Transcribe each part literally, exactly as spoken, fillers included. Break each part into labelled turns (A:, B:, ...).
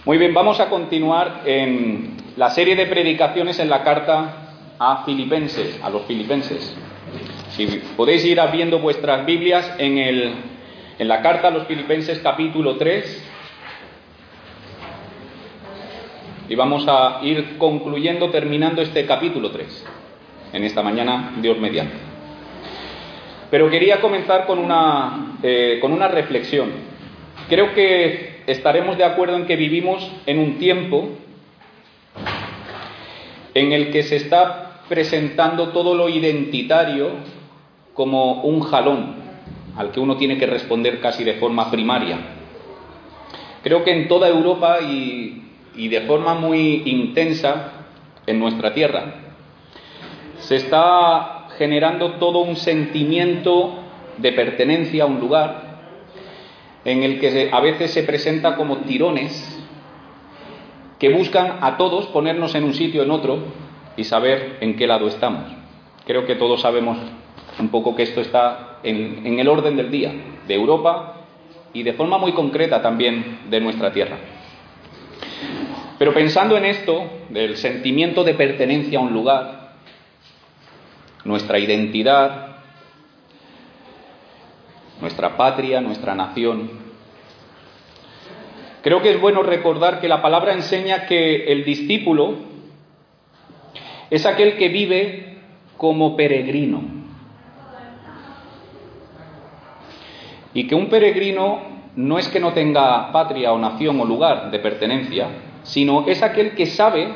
A: Muy bien, vamos a continuar en la serie de predicaciones en la carta a Filipenses, a los Filipenses. Si podéis ir abriendo vuestras Biblias en, el, en la carta a los Filipenses capítulo tres, y vamos a ir concluyendo, terminando este capítulo tres, en esta mañana, Dios mediante. Pero quería comenzar con una, eh, con una reflexión. Creo que estaremos de acuerdo en que vivimos en un tiempo en el que se está presentando todo lo identitario como un jalón al que uno tiene que responder casi de forma primaria. Creo que en toda Europa y, y de forma muy intensa en nuestra tierra se está generando todo un sentimiento de pertenencia a un lugar en el que a veces se presenta como tirones que buscan a todos ponernos en un sitio o en otro y saber en qué lado estamos. Creo que todos sabemos un poco que esto está en, en el orden del día de Europa y de forma muy concreta también de nuestra tierra. Pero pensando en esto, del sentimiento de pertenencia a un lugar, nuestra identidad, nuestra patria, nuestra nación, creo que es bueno recordar que la palabra enseña que el discípulo es aquel que vive como peregrino. Y que un peregrino no es que no tenga patria o nación o lugar de pertenencia, sino es aquel que sabe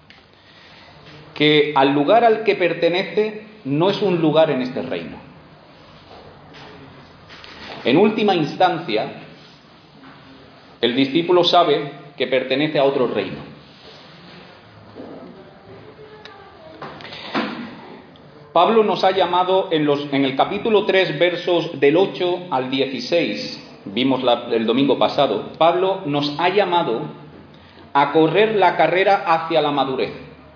A: que al lugar al que pertenece no es un lugar en este reino. En última instancia, el discípulo sabe que pertenece a otro reino. Pablo nos ha llamado en, los, en el capítulo tres, versos del ocho al dieciséis, vimos la, el domingo pasado, Pablo nos ha llamado a correr la carrera hacia la madurez.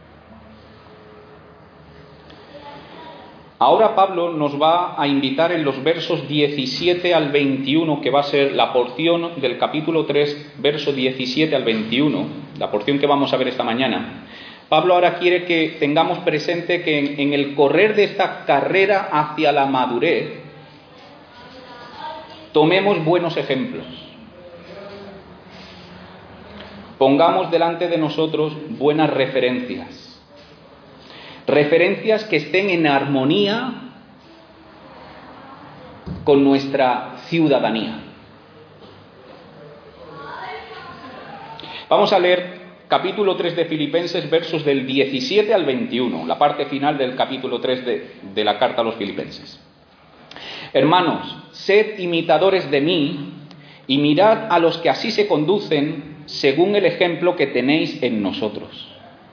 A: Ahora Pablo nos va a invitar en los versos diecisiete al veintiuno, que va a ser la porción del capítulo tres, verso diecisiete al veintiuno, la porción que vamos a ver esta mañana. Pablo ahora quiere que tengamos presente que en, en el correr de esta carrera hacia la madurez, tomemos buenos ejemplos. Pongamos delante de nosotros buenas referencias. Referencias que estén en armonía con nuestra ciudadanía. Vamos a leer capítulo tres de Filipenses, versos del diecisiete al veintiuno, la parte final del capítulo tres de, de la carta a los Filipenses. Hermanos, sed imitadores de mí y mirad a los que así se conducen según el ejemplo que tenéis en nosotros.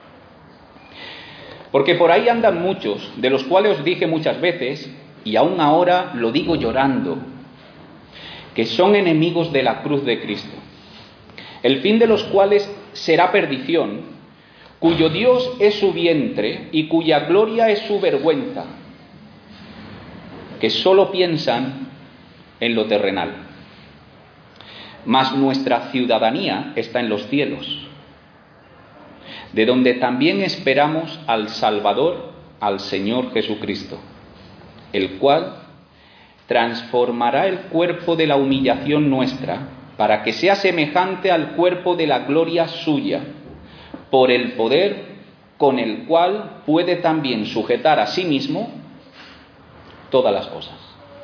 A: Porque por ahí andan muchos, de los cuales os dije muchas veces, y aún ahora lo digo llorando, que son enemigos de la cruz de Cristo, el fin de los cuales será perdición, cuyo Dios es su vientre y cuya gloria es su vergüenza, que solo piensan en lo terrenal. Mas nuestra ciudadanía está en los cielos, de donde también esperamos al Salvador, al Señor Jesucristo, el cual transformará el cuerpo de la humillación nuestra para que sea semejante al cuerpo de la gloria suya, por el poder con el cual puede también sujetar a sí mismo todas las cosas.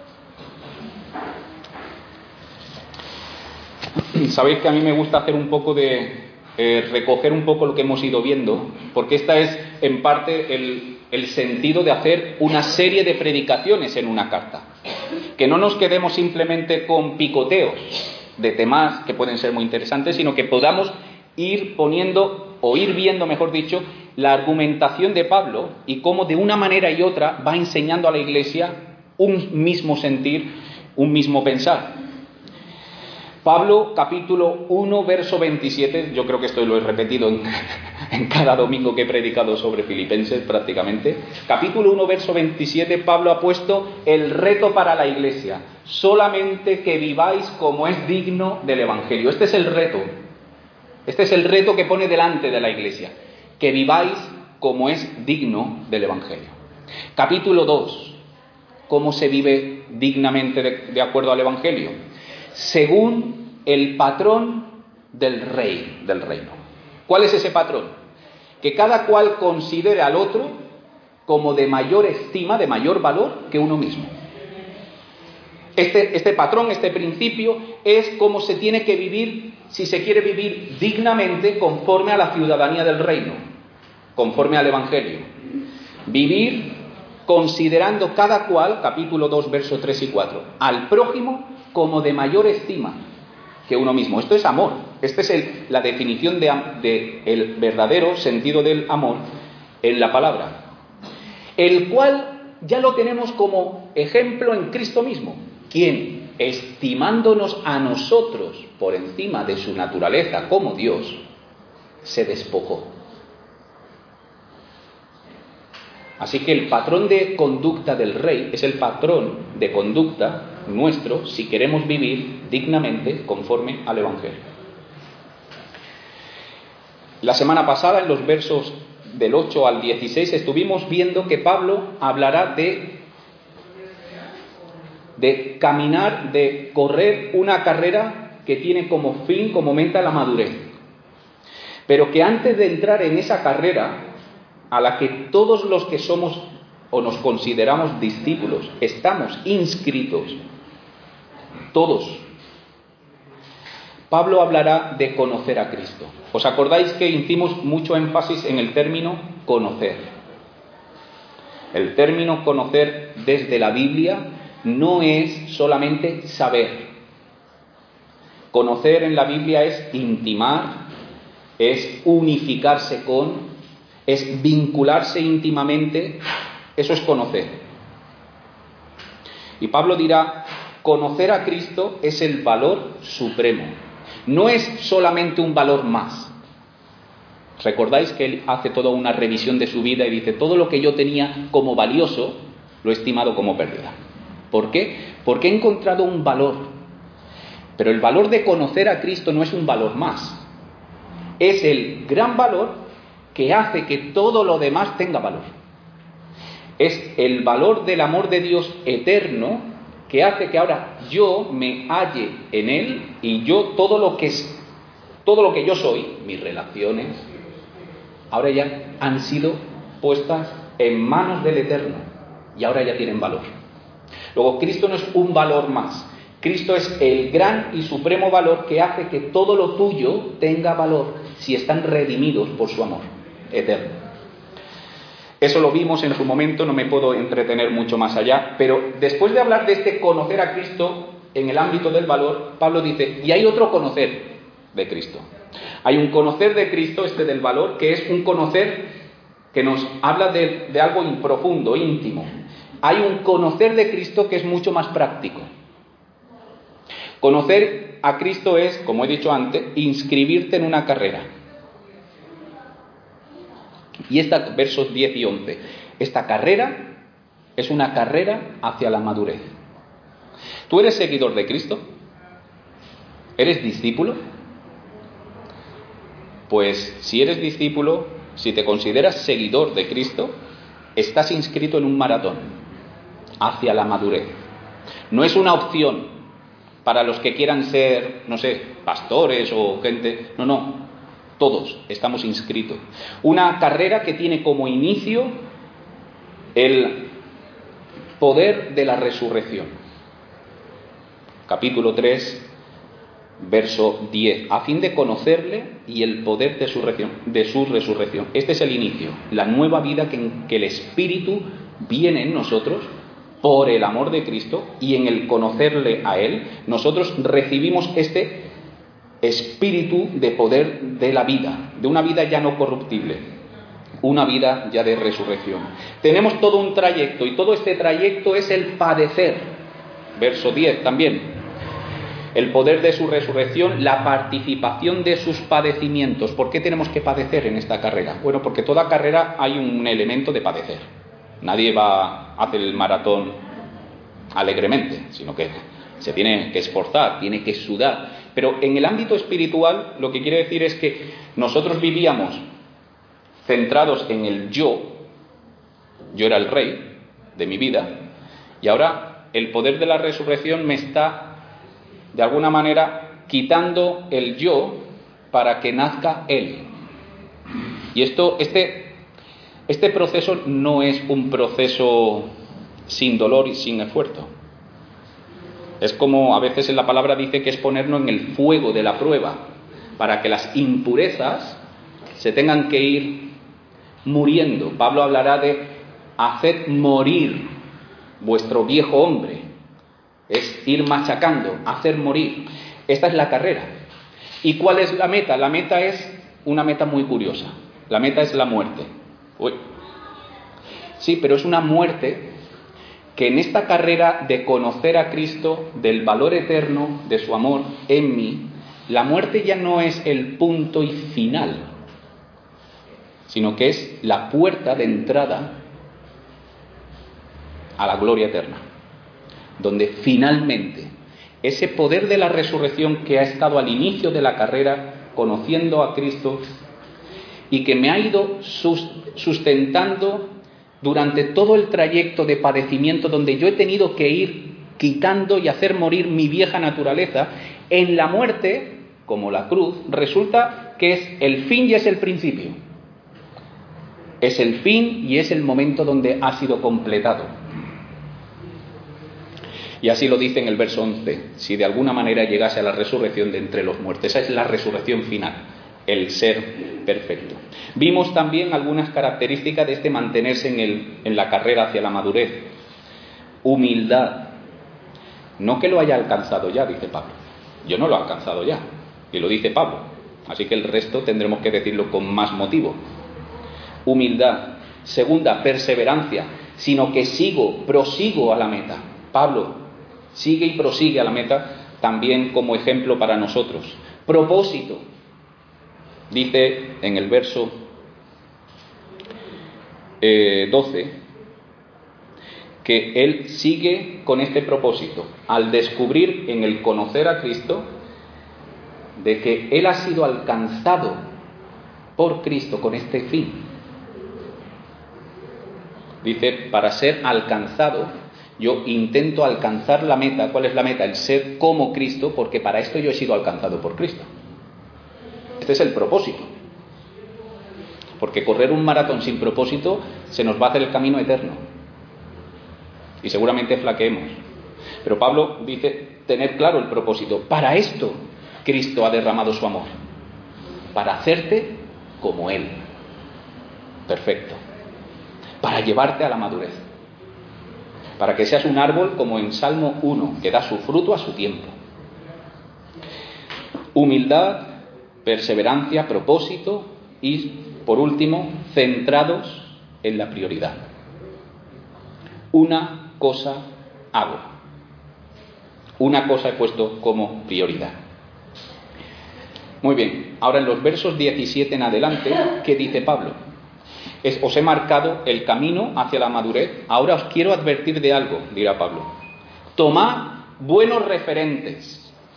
A: Sabéis que a mí me gusta hacer un poco de Eh, recoger un poco lo que hemos ido viendo, porque esta es en parte el, el sentido de hacer una serie de predicaciones en una carta, que no nos quedemos simplemente con picoteos de temas que pueden ser muy interesantes, sino que podamos ir poniendo o ir viendo, mejor dicho, la argumentación de Pablo y cómo de una manera y otra va enseñando a la Iglesia un mismo sentir, un mismo pensar. Pablo, capítulo uno, verso veintisiete, yo creo que esto lo he repetido en, en cada domingo que he predicado sobre Filipenses prácticamente. Capítulo uno, verso veintisiete, Pablo ha puesto el reto para la Iglesia: solamente que viváis como es digno del Evangelio. Este es el reto. Este es el reto que pone delante de la Iglesia, que viváis como es digno del Evangelio. Capítulo dos. ¿Cómo se vive dignamente de, de acuerdo al Evangelio? Según el patrón del rey del reino. ¿Cuál es ese patrón? Que cada cual considere al otro como de mayor estima, de mayor valor que uno mismo. Este, este patrón, este principio, es cómo se tiene que vivir si se quiere vivir dignamente conforme a la ciudadanía del reino, conforme al Evangelio. Vivir considerando cada cual, capítulo dos, versos tres y cuatro, al prójimo como de mayor estima que uno mismo. Esto es amor. Esta es el, la definición de, de el verdadero sentido del amor en la palabra. El cual ya lo tenemos como ejemplo en Cristo mismo, quien, estimándonos a nosotros por encima de su naturaleza como Dios, se despojó. Así que el patrón de conducta del rey es el patrón de conducta nuestro si queremos vivir dignamente conforme al Evangelio. La semana pasada, en los versos del ocho al dieciséis, estuvimos viendo que Pablo hablará de, de caminar, de correr una carrera que tiene como fin, como meta, la madurez. Pero que antes de entrar en esa carrera, a la que todos los que somos o nos consideramos discípulos estamos inscritos, todos, Pablo hablará de conocer a Cristo. ¿Os acordáis que hicimos mucho énfasis en el término conocer? El término conocer desde la Biblia no es solamente saber. Conocer en la Biblia es intimar, es unificarse con, es vincularse íntimamente. Eso es conocer. Y Pablo dirá, conocer a Cristo es el valor supremo. No es solamente un valor más. ¿Recordáis que él hace toda una revisión de su vida y dice, todo lo que yo tenía como valioso, lo he estimado como pérdida? ¿Por qué? Porque he encontrado un valor. Pero el valor de conocer a Cristo no es un valor más. Es el gran valor que hace que todo lo demás tenga valor. Es el valor del amor de Dios eterno que hace que ahora yo me halle en Él y yo todo lo que es, todo lo que yo soy, mis relaciones, ahora ya han sido puestas en manos del Eterno y ahora ya tienen valor. Luego, Cristo no es un valor más. Cristo es el gran y supremo valor que hace que todo lo tuyo tenga valor si están redimidos por su amor eterno. Eso lo vimos en su momento, no me puedo entretener mucho más allá, pero después de hablar de este conocer a Cristo en el ámbito del valor, Pablo dice, y hay otro conocer de Cristo. Hay un conocer de Cristo, este del valor, que es un conocer que nos habla de, de algo profundo, íntimo. Hay un conocer de Cristo que es mucho más práctico. Conocer a Cristo es, como he dicho antes, inscribirte en una carrera. Y esta, versos diez y once, esta carrera es una carrera hacia la madurez. ¿Tú eres seguidor de Cristo? ¿Eres discípulo? Pues si eres discípulo, si te consideras seguidor de Cristo, estás inscrito en un maratón hacia la madurez. No es una opción para los que quieran ser, no sé, pastores o gente. No, no. Todos estamos inscritos. Una carrera que tiene como inicio el poder de la resurrección. Capítulo tres, verso diez. A fin de conocerle y el poder de su, de su resurrección. Este es el inicio. La nueva vida que, que el Espíritu viene en nosotros por el amor de Cristo, y en el conocerle a Él, nosotros recibimos este espíritu de poder de la vida, de una vida ya no corruptible, una vida ya de resurrección. Tenemos todo un trayecto, y todo este trayecto es el padecer. Verso diez también. El poder de su resurrección, la participación de sus padecimientos. ¿Por qué tenemos que padecer en esta carrera? Bueno, porque toda carrera hay un elemento de padecer. Nadie va a hacer el maratón alegremente, sino que se tiene que esforzar, tiene que sudar, Pero en el ámbito espiritual lo que quiere decir es que nosotros vivíamos centrados en el yo, yo era el rey de mi vida, y ahora el poder de la resurrección me está, de alguna manera, quitando el yo para que nazca él. Y esto, este, este proceso no es un proceso sin dolor y sin esfuerzo. Es como a veces en la palabra dice que es ponernos en el fuego de la prueba, para que las impurezas se tengan que ir muriendo. Pablo hablará de hacer morir vuestro viejo hombre, es ir machacando, hacer morir. Esta es la carrera. ¿Y cuál es la meta? La meta es una meta muy curiosa. La meta es la muerte. Uy. Sí, pero es una muerte que en esta carrera de conocer a Cristo, del valor eterno de su amor en mí, la muerte ya no es el punto y final, sino que es la puerta de entrada a la gloria eterna, donde finalmente ese poder de la resurrección que ha estado al inicio de la carrera conociendo a Cristo y que me ha ido sustentando durante todo el trayecto de padecimiento, donde yo he tenido que ir quitando y hacer morir mi vieja naturaleza, en la muerte, como la cruz, resulta que es el fin y es el principio. Es el fin y es el momento donde ha sido completado. Y así lo dice en el verso once, si de alguna manera llegase a la resurrección de entre los muertos. Esa es la resurrección final, el ser perfecto. Vimos también algunas características de este mantenerse en, el, en la carrera hacia la madurez. Humildad. No que lo haya alcanzado ya, dice Pablo. Yo no lo he alcanzado ya, y lo dice Pablo. Así que el resto tendremos que decirlo con más motivo. Humildad. Segunda, perseverancia, sino que sigo, prosigo a la meta. Pablo sigue y prosigue a la meta también como ejemplo para nosotros. Propósito. Dice en el verso eh, doce que él sigue con este propósito al descubrir en el conocer a Cristo de que él ha sido alcanzado por Cristo con este fin. Dice, para ser alcanzado, yo intento alcanzar la meta. ¿Cuál es la meta? El ser como Cristo, porque para esto yo he sido alcanzado por Cristo. Este es el propósito. Porque correr un maratón sin propósito se nos va a hacer el camino eterno. Y seguramente flaqueemos. Pero Pablo dice, tener claro el propósito. Para esto Cristo ha derramado su amor. Para hacerte como Él. Perfecto. Para llevarte a la madurez. Para que seas un árbol como en Salmo uno, que da su fruto a su tiempo. Humildad, perseverancia, propósito y, por último, centrados en la prioridad. Una cosa hago. Una cosa he puesto como prioridad. Muy bien, ahora en los versos diecisiete en adelante, ¿qué dice Pablo? Es, os he marcado el camino hacia la madurez, ahora os quiero advertir de algo, dirá Pablo. Tomad buenos referentes.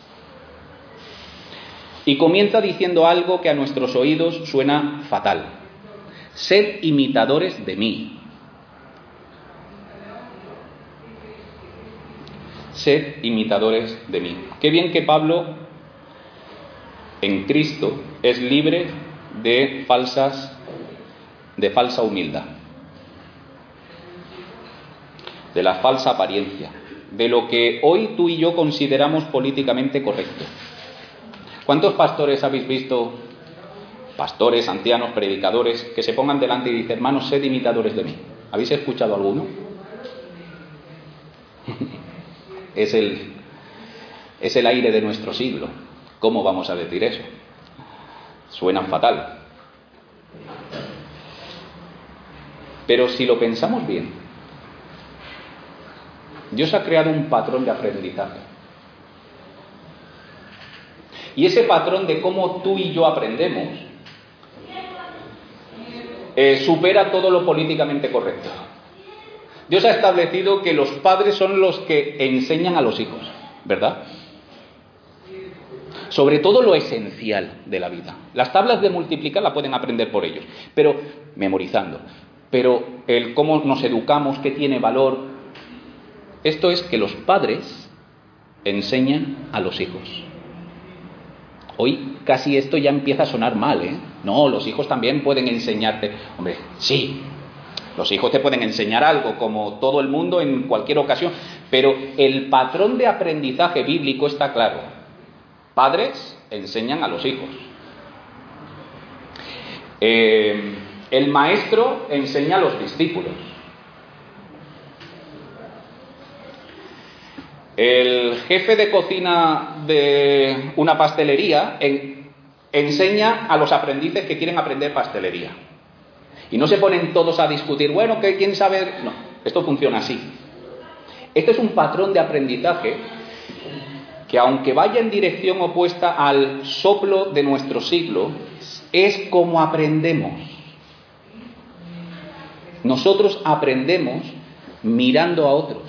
A: Y comienza diciendo algo que a nuestros oídos suena fatal. Sed imitadores de mí. Sed imitadores de mí. Qué bien que Pablo, en Cristo, es libre de falsas, de falsa humildad, de la falsa apariencia, de lo que hoy tú y yo consideramos políticamente correcto. ¿Cuántos pastores habéis visto, pastores, ancianos, predicadores, que se pongan delante y dicen, hermanos, sed imitadores de mí? ¿Habéis escuchado alguno? Es el, es el aire de nuestro siglo. ¿Cómo vamos a decir eso? Suena fatal. Pero si lo pensamos bien, Dios ha creado un patrón de aprendizaje. Y ese patrón de cómo tú y yo aprendemos eh, supera todo lo políticamente correcto. Dios ha establecido que los padres son los que enseñan a los hijos, ¿verdad? sobre todo lo esencial de la vida. Las tablas de multiplicar la pueden aprender por ellos, pero memorizando. Pero el cómo nos educamos, qué tiene valor, esto es que los padres enseñan a los hijos. Hoy casi esto ya empieza a sonar mal, ¿eh? No, los hijos también pueden enseñarte. Hombre, sí, los hijos te pueden enseñar algo, como todo el mundo en cualquier ocasión, pero el patrón de aprendizaje bíblico está claro. Padres enseñan a los hijos. Eh, el maestro enseña a los discípulos. El jefe de cocina de una pastelería en, enseña a los aprendices que quieren aprender pastelería. Y no se ponen todos a discutir, bueno, que quién sabe. No, esto funciona así. Este es un patrón de aprendizaje que, aunque vaya en dirección opuesta al soplo de nuestro siglo, es como aprendemos. Nosotros aprendemos mirando a otros.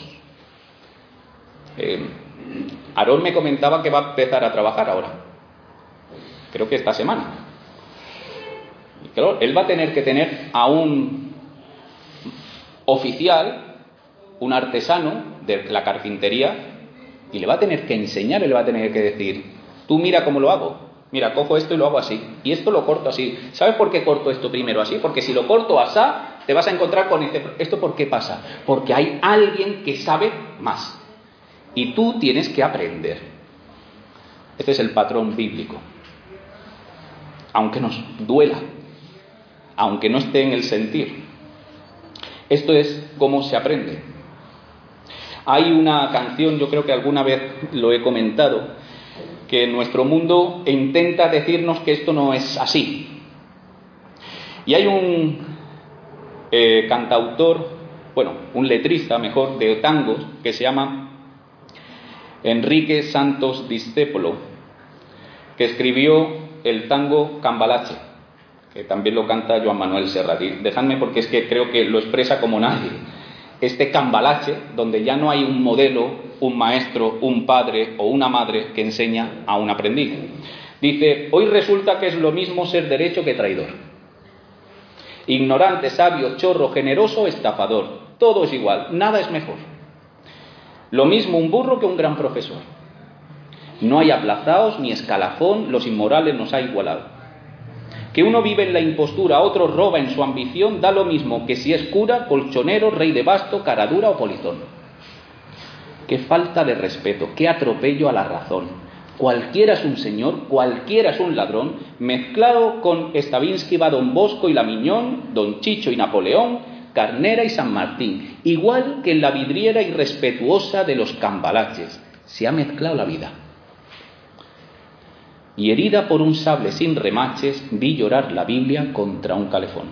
A: Eh, Aarón me comentaba que va a empezar a trabajar ahora, creo que esta semana. Y claro, él va a tener que tener a un oficial, un artesano de la carpintería, y le va a tener que enseñar, le va a tener que decir, tú mira cómo lo hago, mira, cojo esto y lo hago así, y esto lo corto así. ¿Sabes por qué corto esto primero así? Porque si lo corto así, te vas a encontrar con este. ¿Esto por qué pasa? Porque hay alguien que sabe más. Y tú tienes que aprender. Este es el patrón bíblico. Aunque nos duela, aunque no esté en el sentir. Esto es cómo se aprende. Hay una canción, yo creo que alguna vez lo he comentado, que nuestro mundo intenta decirnos que esto no es así. Y hay un eh, cantautor, bueno, un letrista mejor, de tangos, que se llama Enrique Santos Discépolo, que escribió el tango Cambalache, que también lo canta Joan Manuel Serrat. Dejadme, porque es que creo que lo expresa como nadie. Este cambalache, donde ya no hay un modelo, un maestro, un padre o una madre que enseña a un aprendiz. Dice, hoy resulta que es lo mismo ser derecho que traidor. Ignorante, sabio, chorro, generoso, estafador. Todo es igual, nada es mejor. Lo mismo un burro que un gran profesor. No hay aplazaos ni escalafón, los inmorales nos ha igualado. Que uno vive en la impostura, otro roba en su ambición, da lo mismo que si es cura, colchonero, rey de basto, caradura o polizón. Qué falta de respeto, qué atropello a la razón. Cualquiera es un señor, cualquiera es un ladrón, mezclado con Stravinsky va Don Bosco y La Miñón, Don Chicho y Napoleón, Carnera y San Martín, igual que en la vidriera irrespetuosa de los cambalaches. Se ha mezclado la vida. Y herida por un sable sin remaches, vi llorar la Biblia contra un calefón.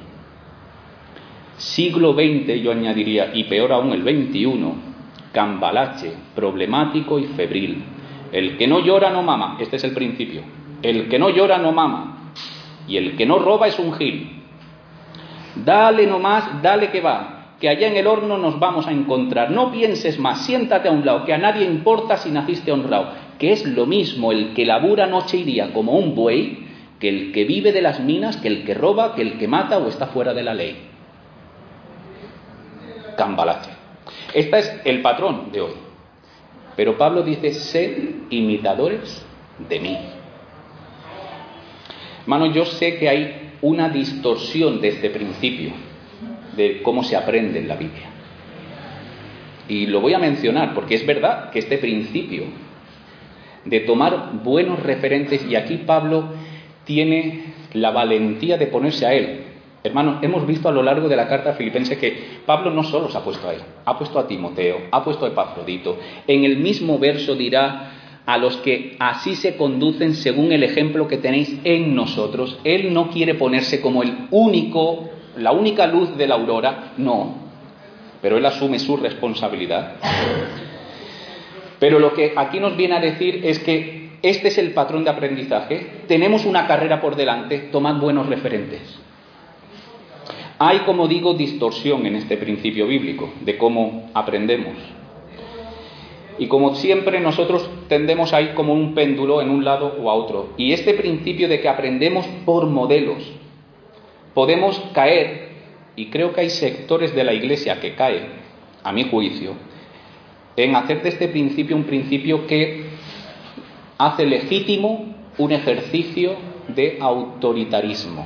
A: Siglo veinte, yo añadiría, y peor aún el veintiuno, cambalache, problemático y febril. El que no llora no mama, este es el principio. El que no llora no mama, y el que no roba es un gil. Dale nomás, dale que va, que allá en el horno nos vamos a encontrar. No pienses más, siéntate a un lado, que a nadie importa si naciste honrado, que es lo mismo el que labura noche y día como un buey, que el que vive de las minas, que el que roba, que el que mata o está fuera de la ley. Cambalache. Este es el patrón de hoy. Pero Pablo dice, sed imitadores de mí. Hermano, yo sé que hay una distorsión de este principio, de cómo se aprende en la Biblia. Y lo voy a mencionar, porque es verdad que este principio de tomar buenos referentes, y aquí Pablo tiene la valentía de ponerse a él. Hermanos, hemos visto a lo largo de la carta a Filipenses que Pablo no solo se ha puesto a él, ha puesto a Timoteo, ha puesto a Epafrodito. En el mismo verso dirá, a los que así se conducen según el ejemplo que tenéis en nosotros. Él no quiere ponerse como el único, la única luz de la aurora, no, pero él asume su responsabilidad. Pero lo que aquí nos viene a decir es que este es el patrón de aprendizaje, tenemos una carrera por delante, tomad buenos referentes. Hay, como digo, distorsión en este principio bíblico de cómo aprendemos. Y como siempre nosotros tendemos a ir como un péndulo en un lado o a otro. Y este principio de que aprendemos por modelos, podemos caer, y creo que hay sectores de la Iglesia que caen, a mi juicio, en hacer de este principio un principio que hace legítimo un ejercicio de autoritarismo.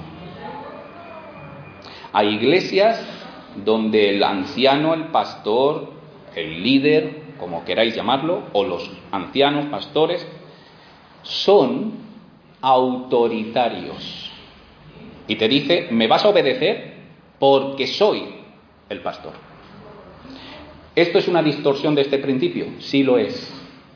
A: Hay iglesias donde el anciano, el pastor, el líder, como queráis llamarlo, o los ancianos, pastores, son autoritarios. Y te dice, me vas a obedecer porque soy el pastor. ¿Esto es una distorsión de este principio? Sí lo es.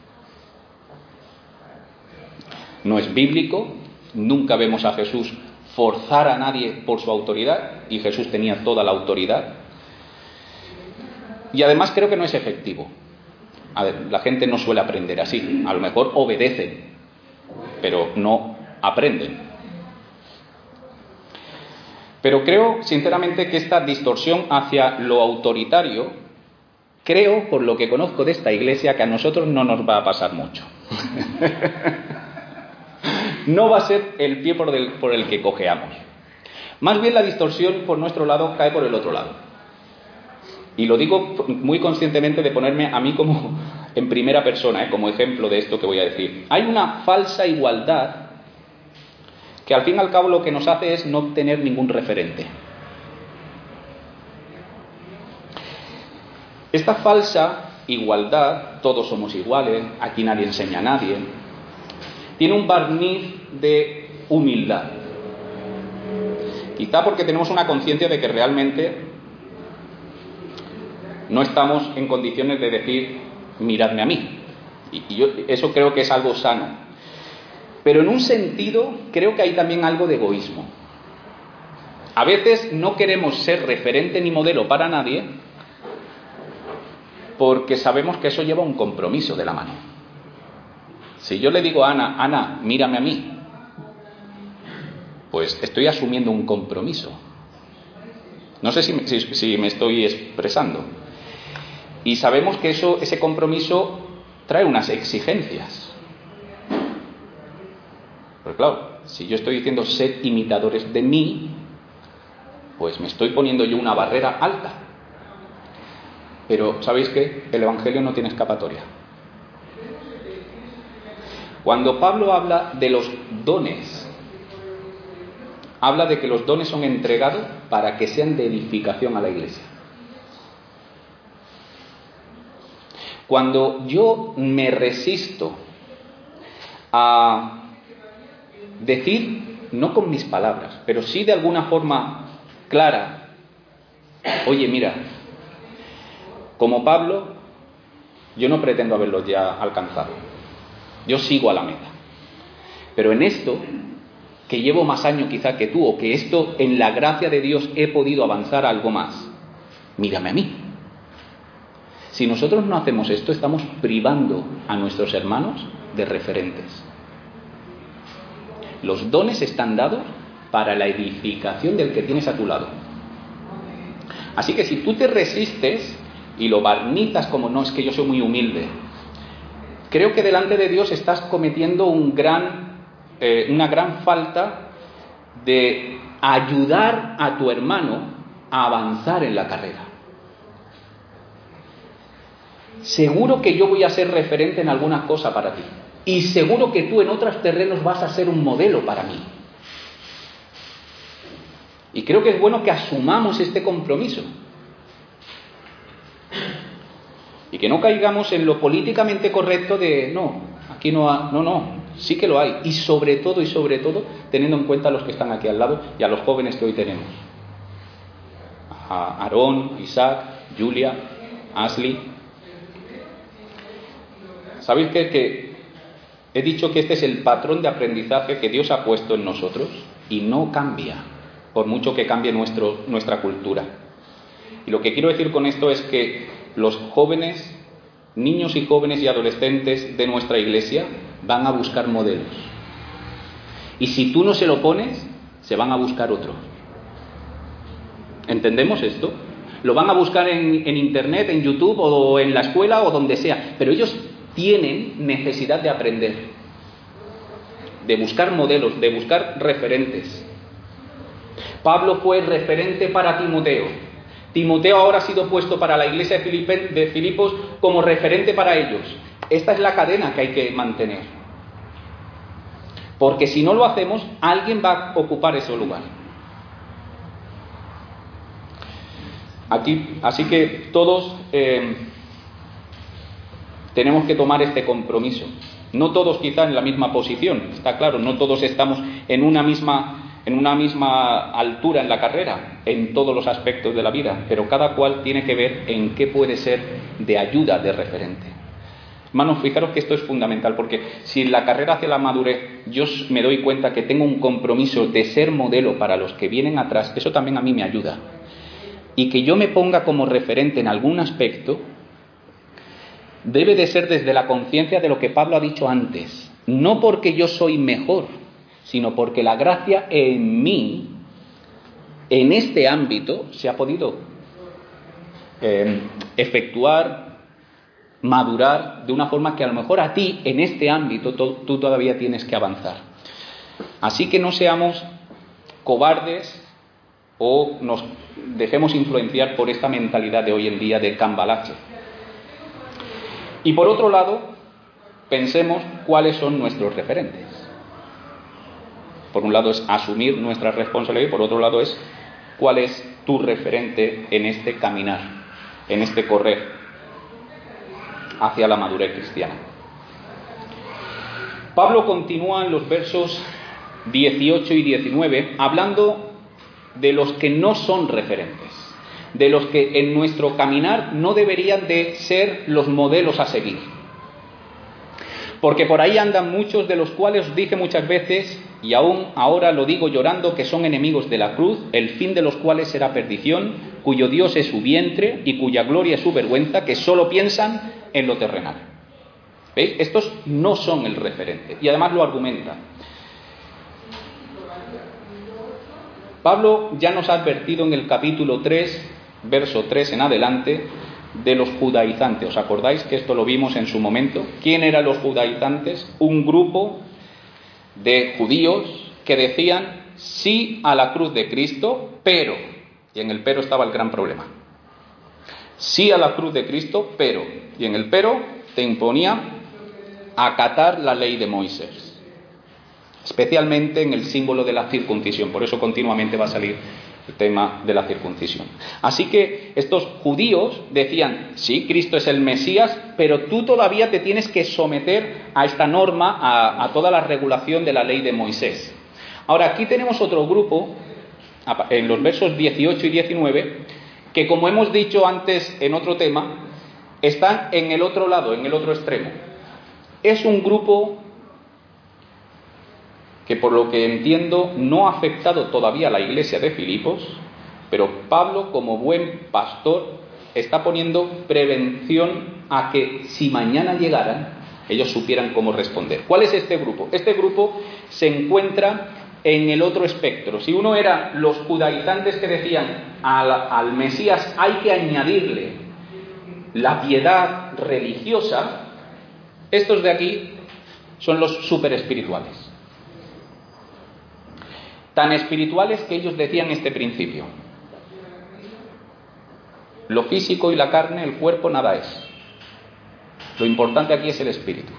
A: No es bíblico, nunca vemos a Jesús forzar a nadie por su autoridad, y Jesús tenía toda la autoridad. Y además creo que no es efectivo. A ver, la gente no suele aprender así. A lo mejor obedecen, pero no aprenden. Pero creo sinceramente que esta distorsión hacia lo autoritario, creo, por lo que conozco de esta iglesia, que a nosotros no nos va a pasar mucho. No va a ser el pie por el, por el que cojeamos. Más bien la distorsión por nuestro lado cae por el otro lado. Y lo digo muy conscientemente de ponerme a mí como en primera persona, ¿eh? como ejemplo de esto que voy a decir. Hay una falsa igualdad que al fin y al cabo lo que nos hace es no tener ningún referente. Esta falsa igualdad, todos somos iguales, aquí nadie enseña a nadie, tiene un barniz de humildad. Quizá porque tenemos una conciencia de que realmente no estamos en condiciones de decir, miradme a mí. Y yo eso creo que es algo sano. Pero en un sentido, creo que hay también algo de egoísmo. A veces no queremos ser referente ni modelo para nadie porque sabemos que eso lleva un compromiso de la mano. Si yo le digo a Ana, Ana, mírame a mí, pues estoy asumiendo un compromiso. No sé si, si, si me estoy expresando. Y sabemos que eso, ese compromiso trae unas exigencias. Pero claro, si yo estoy diciendo sed imitadores de mí, pues me estoy poniendo yo una barrera alta. Pero ¿sabéis qué? El Evangelio no tiene escapatoria. Cuando Pablo habla de los dones, habla de que los dones son entregados para que sean de edificación a la iglesia. Cuando yo me resisto a decir, no con mis palabras, pero sí de alguna forma clara, oye, mira, como Pablo, yo no pretendo haberlo ya alcanzado. Yo sigo a la meta. Pero en esto, que llevo más años quizá que tú, o que esto en la gracia de Dios he podido avanzar algo más, mírame a mí. Si nosotros no hacemos esto, estamos privando a nuestros hermanos de referentes. Los dones están dados para la edificación del que tienes a tu lado. Así que si tú te resistes y lo barnizas como no, es que yo soy muy humilde, creo que delante de Dios estás cometiendo un gran, eh, una gran falta de ayudar a tu hermano a avanzar en la carrera. Seguro que yo voy a ser referente en alguna cosa para ti. Y seguro que tú en otros terrenos vas a ser un modelo para mí. Y creo que es bueno que asumamos este compromiso. Y que no caigamos en lo políticamente correcto de, no, aquí no hay, no, no, sí que lo hay. Y sobre todo, y sobre todo, teniendo en cuenta a los que están aquí al lado y a los jóvenes que hoy tenemos. A Aarón, Isaac, Julia, Ashley. ¿Sabéis qué? Que he dicho que este es el patrón de aprendizaje que Dios ha puesto en nosotros y no cambia, por mucho que cambie nuestro, nuestra cultura. Y lo que quiero decir con esto es que los jóvenes, niños y jóvenes y adolescentes de nuestra iglesia van a buscar modelos. Y si tú no se lo pones, se van a buscar otros. ¿Entendemos esto? Lo van a buscar en, en internet, en YouTube o en la escuela o donde sea. Pero ellos tienen necesidad de aprender, de buscar modelos, de buscar referentes. Pablo fue referente para Timoteo. Timoteo ahora ha sido puesto para la iglesia de Filipos como referente para ellos. Esta es la cadena que hay que mantener. Porque si no lo hacemos, alguien va a ocupar ese lugar. Aquí, así que todos eh, tenemos que tomar este compromiso. No todos quizá en la misma posición, está claro, no todos estamos en una misma, en una misma altura en la carrera, en todos los aspectos de la vida, pero cada cual tiene que ver en qué puede ser de ayuda, de referente. Hermanos, fijaros que esto es fundamental, porque si en la carrera hacia la madurez yo me doy cuenta que tengo un compromiso de ser modelo para los que vienen atrás, eso también a mí me ayuda. Y que yo me ponga como referente en algún aspecto, debe de ser desde la conciencia de lo que Pablo ha dicho antes. No porque yo soy mejor, sino porque la gracia en mí, en este ámbito, se ha podido eh, efectuar, madurar, de una forma que a lo mejor a ti, en este ámbito, tú, tú todavía tienes que avanzar. Así que no seamos cobardes o nos dejemos influenciar por esta mentalidad de hoy en día de cambalache. Y por otro lado, pensemos cuáles son nuestros referentes. Por un lado es asumir nuestra responsabilidad y por otro lado es cuál es tu referente en este caminar, en este correr hacia la madurez cristiana. Pablo continúa en los versos dieciocho y diecinueve hablando de los que no son referentes, de los que en nuestro caminar no deberían de ser los modelos a seguir. Porque por ahí andan muchos de los cuales os dije muchas veces, y aún ahora lo digo llorando, que son enemigos de la cruz, el fin de los cuales será perdición, cuyo Dios es su vientre y cuya gloria es su vergüenza, que solo piensan en lo terrenal. ¿Veis? Estos no son el referente, y además lo argumentan. Pablo ya nos ha advertido en el capítulo tres, verso tres en adelante, de los judaizantes. ¿Os acordáis que esto lo vimos en su momento? ¿Quién eran los judaizantes? Un grupo de judíos que decían sí a la cruz de Cristo, pero, y en el pero estaba el gran problema, sí a la cruz de Cristo, pero, y en el pero te imponía acatar la ley de Moisés. Especialmente en el símbolo de la circuncisión. Por eso continuamente va a salir el tema de la circuncisión. Así que estos judíos decían, sí, Cristo es el Mesías, pero tú todavía te tienes que someter a esta norma, a, a toda la regulación de la ley de Moisés. Ahora, aquí tenemos otro grupo, en los versos dieciocho y diecinueve, que como hemos dicho antes en otro tema, están en el otro lado, en el otro extremo. Es un grupo que por lo que entiendo no ha afectado todavía a la iglesia de Filipos, pero Pablo, como buen pastor, está poniendo prevención a que si mañana llegaran, ellos supieran cómo responder. ¿Cuál es este grupo? Este grupo se encuentra en el otro espectro. Si uno era los judaizantes que decían al, al Mesías hay que añadirle la piedad religiosa, estos de aquí son los super espirituales. Tan espirituales que ellos decían este principio: lo físico y la carne, el cuerpo, nada es. Lo importante aquí es el espíritu.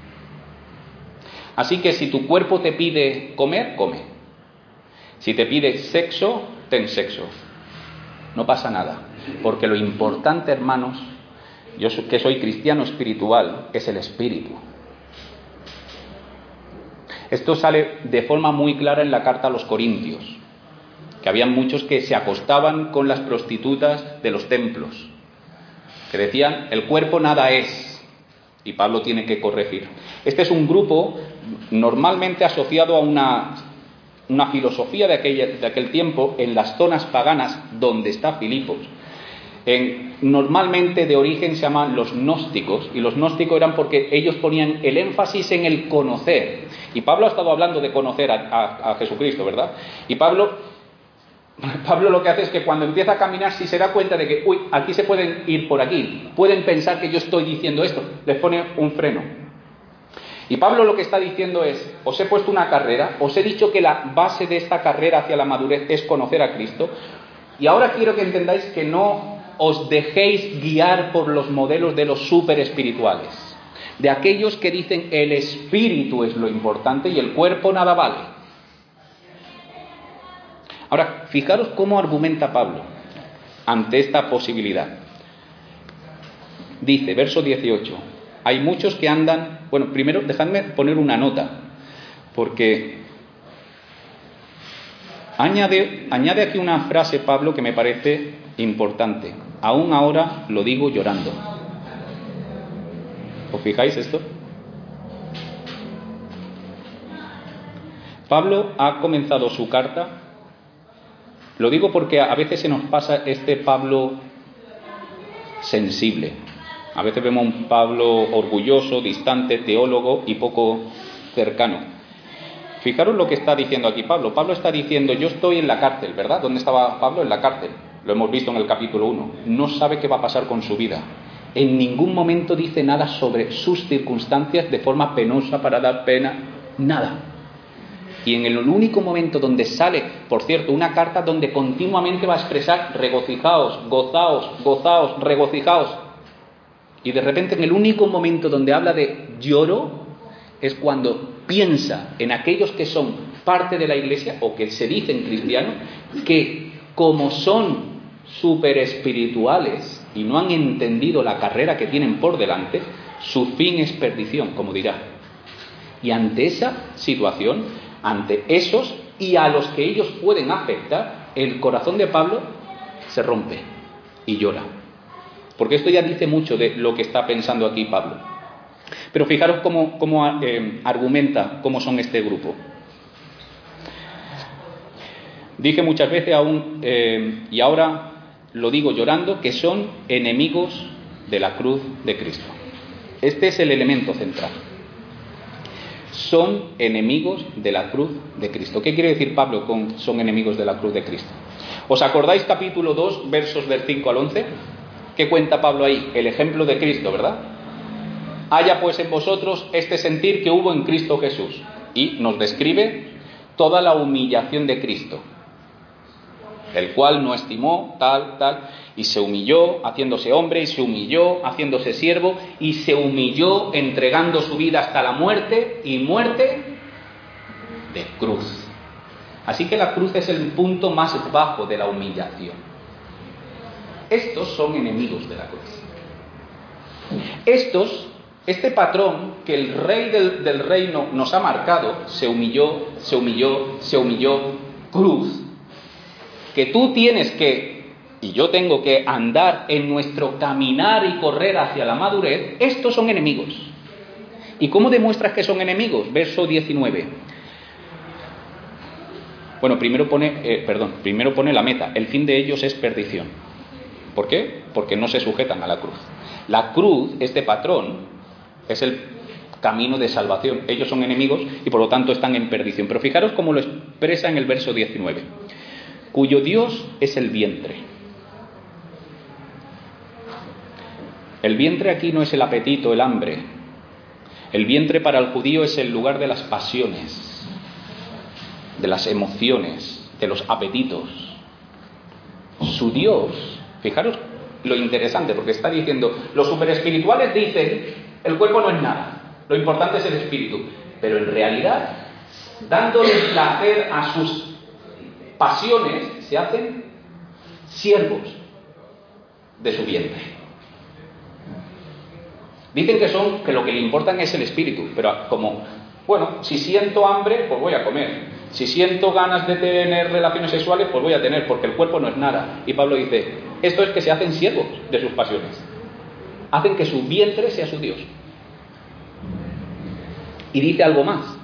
A: Así que si tu cuerpo te pide comer, come. Si te pide sexo, ten sexo. No pasa nada. Porque lo importante, hermanos, yo que soy cristiano espiritual, es el espíritu. Esto sale de forma muy clara en la carta a los Corintios, que habían muchos que se acostaban con las prostitutas de los templos, que decían, el cuerpo nada es, y Pablo tiene que corregir. Este es un grupo normalmente asociado a una, una filosofía de, aquella, de aquel tiempo en las zonas paganas donde está Filipos. En, normalmente de origen se llaman los gnósticos, y los gnósticos eran porque ellos ponían el énfasis en el conocer, y Pablo ha estado hablando de conocer a, a, a Jesucristo, ¿verdad? Y Pablo Pablo lo que hace es que cuando empieza a caminar, si se da cuenta de que, uy, aquí se pueden ir por aquí, pueden pensar que yo estoy diciendo esto, les pone un freno. Y Pablo lo que está diciendo es, os he puesto una carrera, os he dicho que la base de esta carrera hacia la madurez es conocer a Cristo, y ahora quiero que entendáis que no os dejéis guiar por los modelos de los súper espirituales, de aquellos que dicen el espíritu es lo importante y el cuerpo nada vale. Ahora, fijaros cómo argumenta Pablo ante esta posibilidad. Dice, verso dieciocho, hay muchos que andan... Bueno, primero dejadme poner una nota, porque añade, añade aquí una frase Pablo que me parece importante. Aún ahora lo digo llorando. ¿Os fijáis esto? Pablo ha comenzado su carta. Lo digo porque a veces se nos pasa este Pablo sensible. A veces vemos un Pablo orgulloso, distante, teólogo y poco cercano. Fijaros lo que está diciendo aquí Pablo. Pablo está diciendo, yo estoy en la cárcel, ¿verdad? ¿Dónde estaba Pablo? En la cárcel. Lo hemos visto en el capítulo uno. No sabe qué va a pasar con su vida. En ningún momento dice nada sobre sus circunstancias de forma penosa para dar pena. Nada. Y en el único momento donde sale, por cierto, una carta donde continuamente va a expresar regocijaos, gozaos, gozaos, regocijaos. Y de repente en el único momento donde habla de lloro es cuando piensa en aquellos que son parte de la iglesia o que se dicen cristianos, que como son súper espirituales y no han entendido la carrera que tienen por delante, su fin es perdición, como dirá. Y ante esa situación, ante esos y a los que ellos pueden afectar, el corazón de Pablo se rompe y llora. Porque esto ya dice mucho de lo que está pensando aquí Pablo. Pero fijaros cómo, cómo eh, argumenta cómo son este grupo. Dije muchas veces aún, eh, y ahora lo digo llorando, que son enemigos de la cruz de Cristo. Este es el elemento central. Son enemigos de la cruz de Cristo. ¿Qué quiere decir Pablo con son enemigos de la cruz de Cristo? ¿Os acordáis capítulo dos, versos del cinco al once? ¿Qué cuenta Pablo ahí? El ejemplo de Cristo, ¿verdad? Haya pues en vosotros este sentir que hubo en Cristo Jesús. Y nos describe toda la humillación de Cristo, el cual no estimó tal, tal, y se humilló haciéndose hombre, y se humilló haciéndose siervo, y se humilló entregando su vida hasta la muerte, y muerte de cruz. Así que la cruz es el punto más bajo de la humillación. Estos son enemigos de la cruz. Estos, este patrón que el rey del, del reino nos ha marcado, se humilló, se humilló, se humilló, cruz, que tú tienes que, y yo tengo que andar en nuestro caminar y correr hacia la madurez, estos son enemigos. ¿Y cómo demuestras que son enemigos? Verso diecinueve. Bueno, primero pone, eh, perdón, primero pone la meta. El fin de ellos es perdición. ¿Por qué? Porque no se sujetan a la cruz. La cruz, este patrón, es el camino de salvación. Ellos son enemigos y por lo tanto están en perdición. Pero fijaros cómo lo expresa en el verso diecinueve. Cuyo Dios es el vientre. El vientre aquí no es el apetito, el hambre. El vientre para el judío es el lugar de las pasiones, de las emociones, de los apetitos. Su Dios, fijaros lo interesante, porque está diciendo, los superespirituales dicen, el cuerpo no es nada, lo importante es el espíritu, pero en realidad, dándole placer a sus pasiones, se hacen siervos de su vientre. Dicen que son, que lo que le importan es el espíritu, pero como, bueno, si siento hambre, pues voy a comer. Si siento ganas de tener relaciones sexuales, pues voy a tener, porque el cuerpo no es nada. Y Pablo dice, esto es que se hacen siervos de sus pasiones. Hacen que su vientre sea su Dios. Y dice algo más.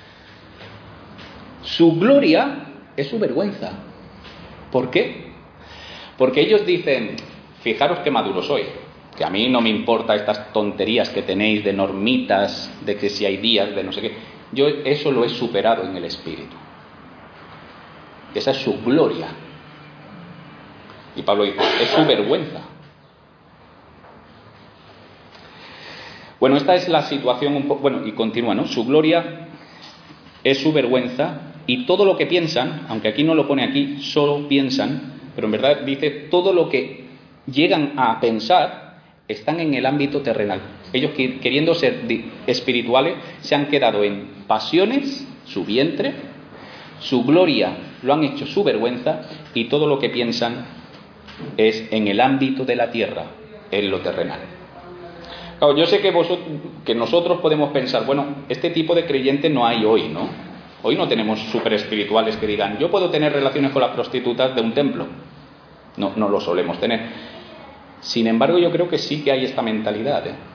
A: Su gloria es su vergüenza. ¿Por qué? Porque ellos dicen, fijaros qué maduro soy, que a mí no me importa estas tonterías que tenéis de normitas, de que si hay días, de no sé qué. Yo eso lo he superado en el espíritu. Esa es su gloria. Y Pablo dice, es su vergüenza. Bueno, esta es la situación un poco... Bueno, y continúa, ¿no? Su gloria es su vergüenza, y todo lo que piensan, aunque aquí no lo pone aquí, solo piensan, pero en verdad dice, todo lo que llegan a pensar están en el ámbito terrenal. Ellos, queriendo ser espirituales, se han quedado en pasiones, su vientre, su gloria lo han hecho su vergüenza, y todo lo que piensan es en el ámbito de la tierra, en lo terrenal. Claro, yo sé que, vosotros, que nosotros podemos pensar, bueno, este tipo de creyentes no hay hoy, ¿no? Hoy no tenemos súper espirituales que digan, yo puedo tener relaciones con las prostitutas de un templo. No, no lo solemos tener. Sin embargo, yo creo que sí que hay esta mentalidad, ¿eh?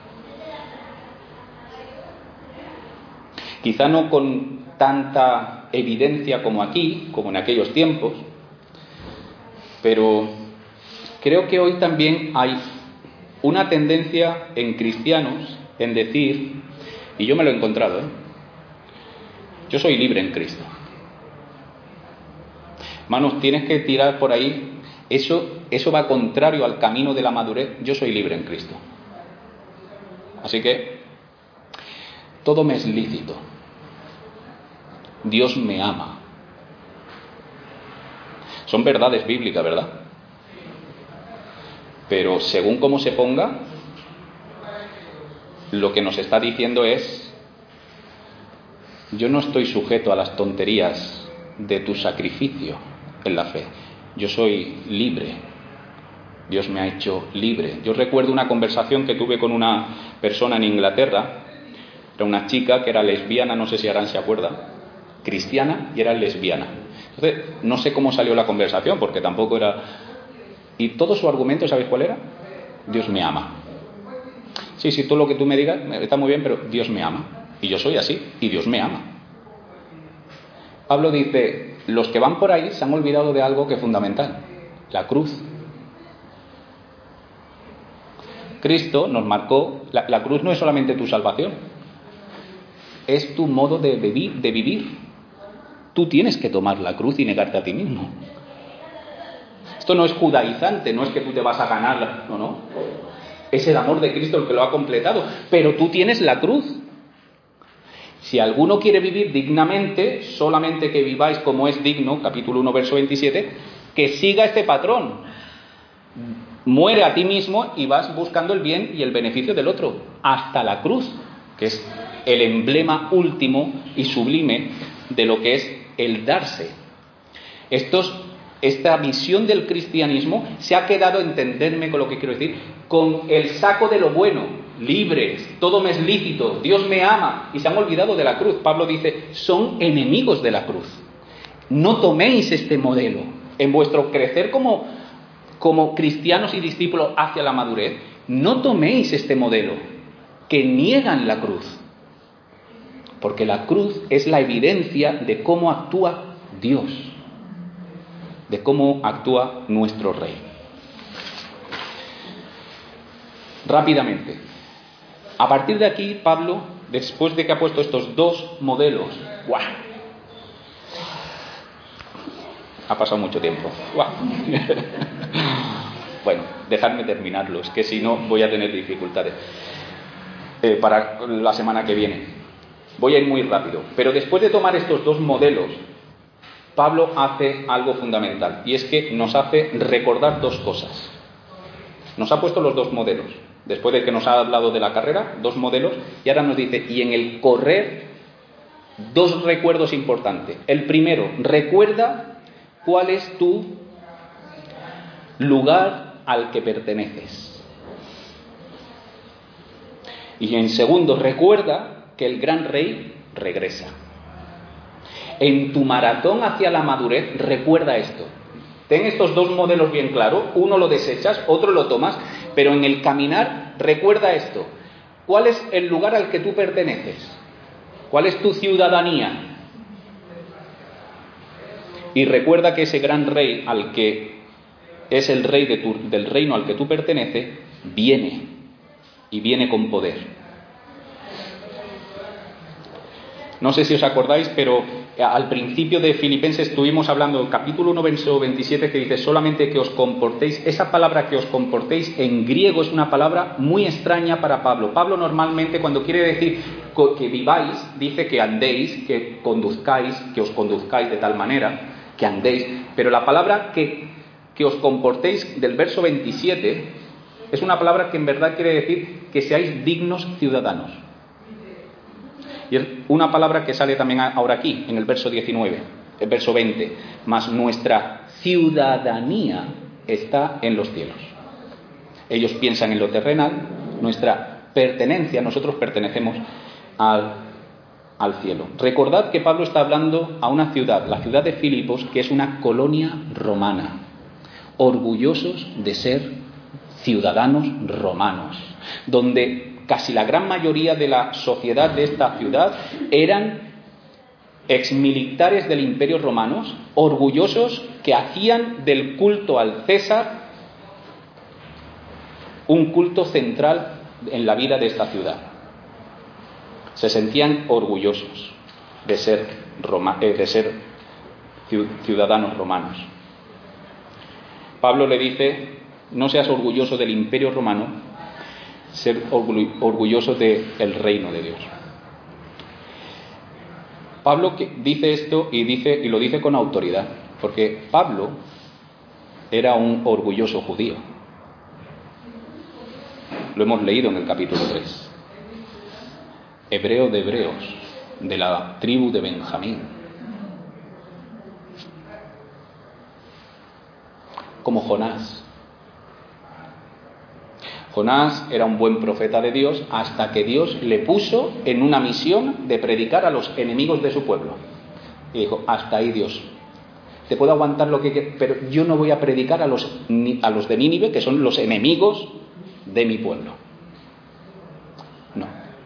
A: Quizá no con tanta evidencia como aquí, como en aquellos tiempos, pero creo que hoy también hay una tendencia en cristianos en decir, y yo me lo he encontrado, ¿eh? Yo soy libre en Cristo. Hermanos, tienes que tirar por ahí, eso, eso va contrario al camino de la madurez. Yo soy libre en Cristo. Así que todo me es lícito. Dios me ama. Son verdades bíblicas, ¿verdad? Pero según cómo se ponga, lo que nos está diciendo es, yo no estoy sujeto a las tonterías de tu sacrificio en la fe. Yo soy libre. Dios me ha hecho libre. Yo recuerdo una conversación que tuve con una persona en Inglaterra. Era una chica que era lesbiana, no sé si Arán se acuerda, cristiana, y era lesbiana. Entonces, no sé cómo salió la conversación, porque tampoco era... Y todo su argumento, ¿sabéis cuál era? Dios me ama. Sí, sí, todo lo que tú me digas está muy bien, pero Dios me ama. Y yo soy así, y Dios me ama. Pablo dice, los que van por ahí se han olvidado de algo que es fundamental, la cruz. Cristo nos marcó, la, la cruz no es solamente tu salvación, es tu modo de vivir, de vivir. Tú tienes que tomar la cruz y negarte a ti mismo. Esto no es judaizante, no es que tú te vas a ganar, no, no. Es el amor de Cristo el que lo ha completado, pero tú tienes la cruz. Si alguno quiere vivir dignamente, solamente que viváis como es digno, capítulo uno, verso veintisiete, que siga este patrón. Muere a ti mismo y vas buscando el bien y el beneficio del otro, hasta la cruz, que es el emblema último y sublime de lo que es el darse. Estos, esta visión del cristianismo se ha quedado, entenderme con lo que quiero decir, con el saco de lo bueno, libres, todo me es lícito, Dios me ama, y se han olvidado de la cruz. Pablo dice, son enemigos de la cruz. No toméis este modelo en vuestro crecer como, como cristianos y discípulos hacia la madurez. No toméis este modelo que niegan la cruz, porque la cruz es la evidencia de cómo actúa Dios, de cómo actúa nuestro Rey. Rápidamente, a partir de aquí, Pablo, después de que ha puesto estos dos modelos, ¡guau! Ha pasado mucho tiempo. ¡Guau! Bueno, dejadme terminarlo, es que si no voy a tener dificultades eh, para la semana que viene. Voy a ir muy rápido, pero después de tomar estos dos modelos, Pablo hace algo fundamental, y es que nos hace recordar dos cosas. Nos ha puesto los dos modelos, después de que nos ha hablado de la carrera, dos modelos, y ahora nos dice, y en el correr, dos recuerdos importantes. El primero, recuerda cuál es tu lugar al que perteneces. Y en segundo, recuerda que el gran Rey regresa. En tu maratón hacia la madurez, recuerda esto. Ten estos dos modelos bien claros, uno lo desechas, otro lo tomas, pero en el caminar recuerda esto. ¿Cuál es el lugar al que tú perteneces? ¿Cuál es tu ciudadanía? Y recuerda que ese gran Rey al que es el rey de tu, del reino al que tú perteneces, viene, y viene con poder. No sé si os acordáis, pero al principio de Filipenses estuvimos hablando, capítulo uno, verso veintisiete, que dice solamente que os comportéis. Esa palabra que os comportéis en griego es una palabra muy extraña para Pablo. Pablo normalmente cuando quiere decir que viváis, dice que andéis, que conduzcáis, que os conduzcáis de tal manera, que andéis. Pero la palabra que, que os comportéis del verso veintisiete es una palabra que en verdad quiere decir que seáis dignos ciudadanos. Y es una palabra que sale también ahora aquí, en el verso diecinueve, el verso veinte. Mas nuestra ciudadanía está en los cielos. Ellos piensan en lo terrenal, nuestra pertenencia, nosotros pertenecemos al, al cielo. Recordad que Pablo está hablando a una ciudad, la ciudad de Filipos, que es una colonia romana, orgullosos de ser ciudadanos romanos, donde casi la gran mayoría de la sociedad de esta ciudad eran exmilitares del Imperio Romano, orgullosos que hacían del culto al César un culto central en la vida de esta ciudad. Se sentían orgullosos de ser, Roma, eh, de ser ciudadanos romanos. Pablo le dice, no seas orgulloso del Imperio Romano, ser orgulloso del reino de Dios. Pablo dice esto y dice y lo dice con autoridad, porque Pablo era un orgulloso judío. Lo hemos leído en el capítulo tres. Hebreo de hebreos, de la tribu de Benjamín. Como Jonás. Jonás era un buen profeta de Dios hasta que Dios le puso en una misión de predicar a los enemigos de su pueblo. Y dijo, hasta ahí Dios. Te puedo aguantar lo que quieras, pero yo no voy a predicar a los, a los de Nínive, que son los enemigos de mi pueblo. No.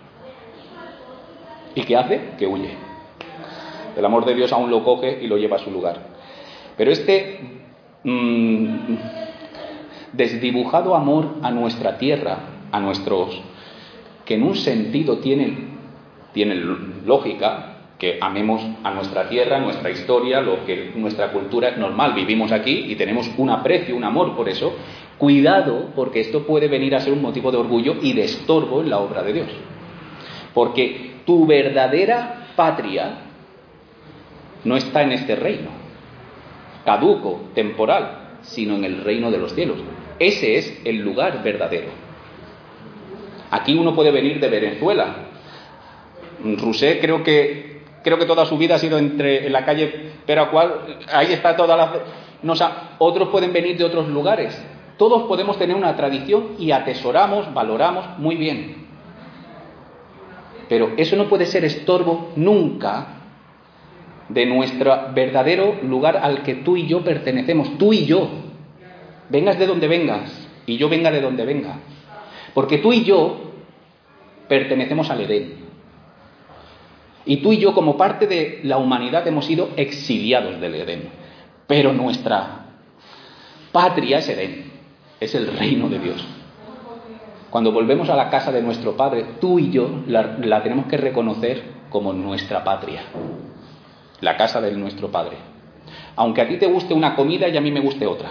A: ¿Y qué hace? Que huye. El amor de Dios aún lo coge y lo lleva a su lugar. Pero este Mmm, desdibujado amor a nuestra tierra, a nuestros, que en un sentido tienen, tienen lógica, que amemos a nuestra tierra, nuestra historia, lo que nuestra cultura es normal, vivimos aquí y tenemos un aprecio, un amor por eso. Cuidado, porque esto puede venir a ser un motivo de orgullo y de estorbo en la obra de Dios. Porque tu verdadera patria no está en este reino, caduco, temporal, sino en el reino de los cielos. Ese es el lugar verdadero. Aquí uno puede venir de Venezuela. Rousset creo que creo que toda su vida ha sido entre en la calle Peracual, ahí está toda la... No, o sea, otros pueden venir de otros lugares. Todos podemos tener una tradición y atesoramos, valoramos muy bien. Pero eso no puede ser estorbo nunca de nuestro verdadero lugar al que tú y yo pertenecemos, tú y yo. Vengas de donde vengas y yo venga de donde venga. Porque tú y yo pertenecemos al Edén. Y tú y yo, como parte de la humanidad, hemos sido exiliados del Edén. Pero nuestra patria es Edén, es el reino de Dios. Cuando volvemos a la casa de nuestro Padre, tú y yo la, la tenemos que reconocer como nuestra patria. La casa de nuestro Padre. Aunque a ti te guste una comida y a mí me guste otra.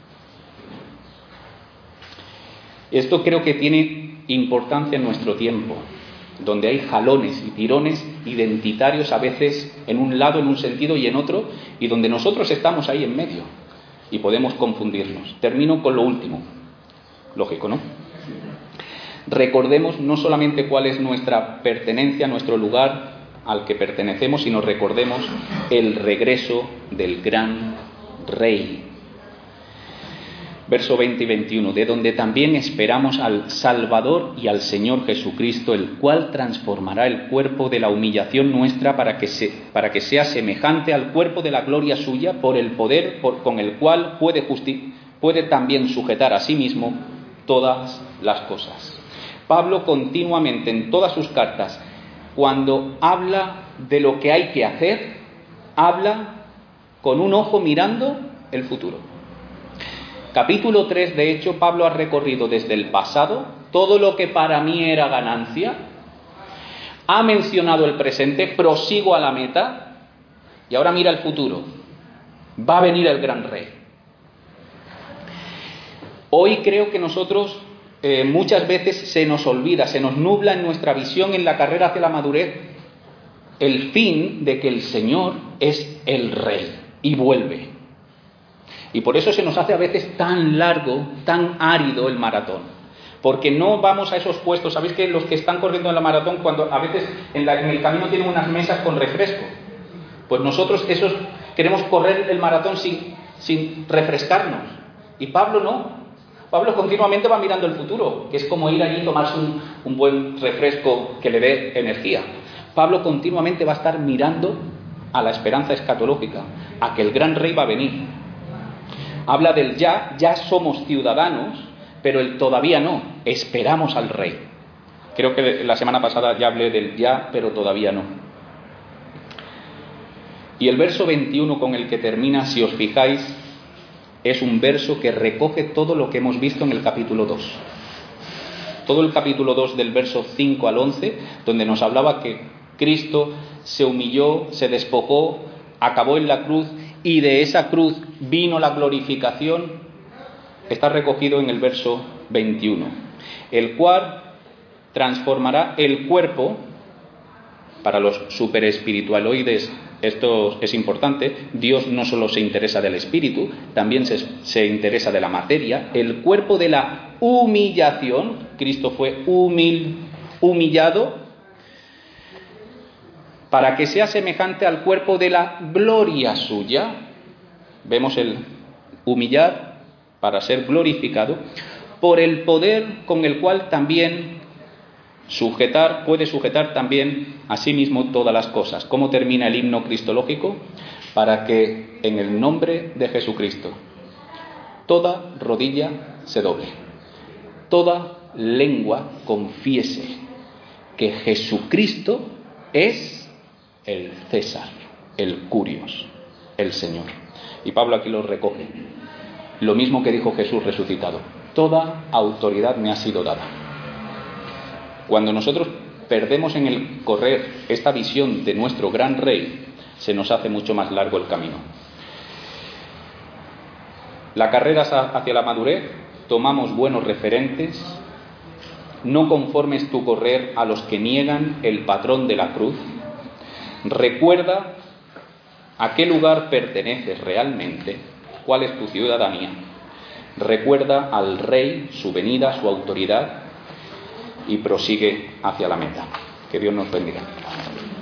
A: Esto creo que tiene importancia en nuestro tiempo, donde hay jalones y tirones identitarios a veces en un lado, en un sentido y en otro, y donde nosotros estamos ahí en medio y podemos confundirnos. Termino con lo último. Lógico, ¿no? Recordemos no solamente cuál es nuestra pertenencia, nuestro lugar al que pertenecemos, sino recordemos el regreso del gran Rey. Verso veinte y veintiuno, de donde también esperamos al Salvador y al Señor Jesucristo, el cual transformará el cuerpo de la humillación nuestra para que, se, para que sea semejante al cuerpo de la gloria suya, por el poder por, con el cual puede, justi- puede también sujetar a sí mismo todas las cosas. Pablo continuamente en todas sus cartas, cuando habla de lo que hay que hacer, habla con un ojo mirando el futuro. Capítulo tres, de hecho, Pablo ha recorrido desde el pasado todo lo que para mí era ganancia, ha mencionado el presente, prosigo a la meta, Y ahora mira el futuro. Va a venir el gran rey. Hoy creo que nosotros eh, muchas veces se nos olvida, se nos nubla en nuestra visión en la carrera hacia la madurez el fin de que el Señor es el rey y vuelve. Y por eso se nos hace a veces tan largo, tan árido el maratón. Porque no vamos a esos puestos. ¿Sabéis que los que están corriendo en la maratón, cuando a veces en, la, en el camino tienen unas mesas con refresco? Pues nosotros esos queremos correr el maratón sin, sin refrescarnos. Y Pablo no. Pablo continuamente va mirando el futuro, que es como ir allí y tomarse un, un buen refresco que le dé energía. Pablo continuamente va a estar mirando a la esperanza escatológica, a que el gran rey va a venir. Habla del ya, ya somos ciudadanos, pero el todavía no, esperamos al rey. Creo que la semana pasada ya hablé del ya, pero todavía no. Y el verso veintiuno con el que termina, si os fijáis, es un verso que recoge todo lo que hemos visto en el capítulo dos. Todo el capítulo dos del verso cinco al once, donde nos hablaba que Cristo se humilló, se despojó, acabó en la cruz y de esa cruz vino la glorificación, está recogido en el verso veintiuno, el cual transformará el cuerpo. Para los superespiritualoides esto es importante. Dios no solo se interesa del espíritu, también se, se interesa de la materia. El cuerpo de la humillación, Cristo fue humil, humillado para que sea semejante al cuerpo de la gloria suya. Vemos el humillar para ser glorificado por el poder con el cual también sujetar, puede sujetar también a sí mismo todas las cosas. ¿Cómo termina el himno cristológico? Para que en el nombre de Jesucristo toda rodilla se doble, toda lengua confiese que Jesucristo es el César, el Curios, el Señor. Y Pablo aquí lo recoge. Lo mismo que dijo Jesús resucitado: toda autoridad me ha sido dada. Cuando nosotros perdemos en el correr esta visión de nuestro gran rey, se nos hace mucho más largo el camino. La carrera hacia la madurez, tomamos buenos referentes. No conformes tu correr a los que niegan el patrón de la cruz. Recuerda a qué lugar perteneces realmente, cuál es tu ciudadanía. Recuerda al rey, su venida, su autoridad, y prosigue hacia la meta. Que Dios nos bendiga.